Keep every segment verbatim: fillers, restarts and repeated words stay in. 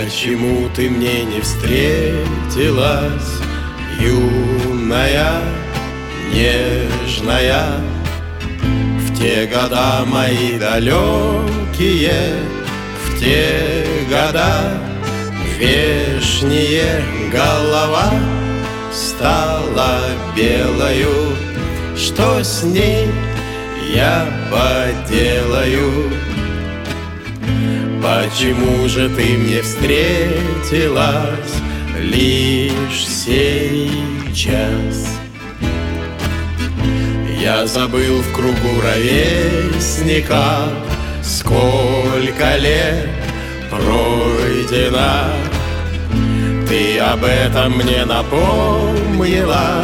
Почему ты мне не встретилась, юная, нежная? В те года мои далекие, в те года вешние голова стала белою. Что с ней я поделаю? Почему же ты мне встретилась лишь сейчас? Я забыл в кругу ровесников, сколько лет пройдено. Ты об этом мне напомнила,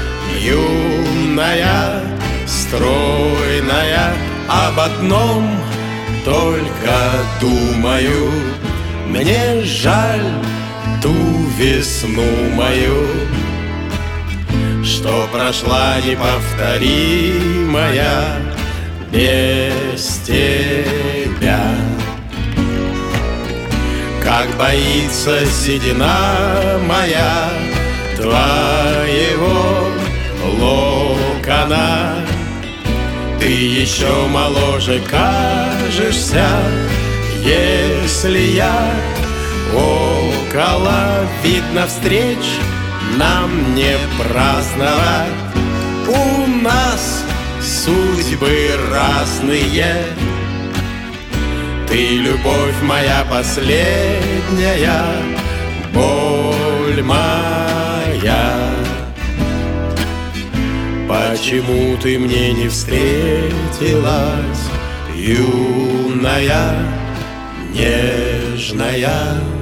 юная, стройная. Об одном только думаю: мне жаль ту весну мою, что прошла неповторимая без тебя. Как боится седина моя твоего локона. Ты еще моложе кажешься, если я около. Видно, встреч нам не праздновать, у нас судьбы разные. Ты, любовь моя последняя, боль моя. Почему ты мне не встретилась, юная, нежная?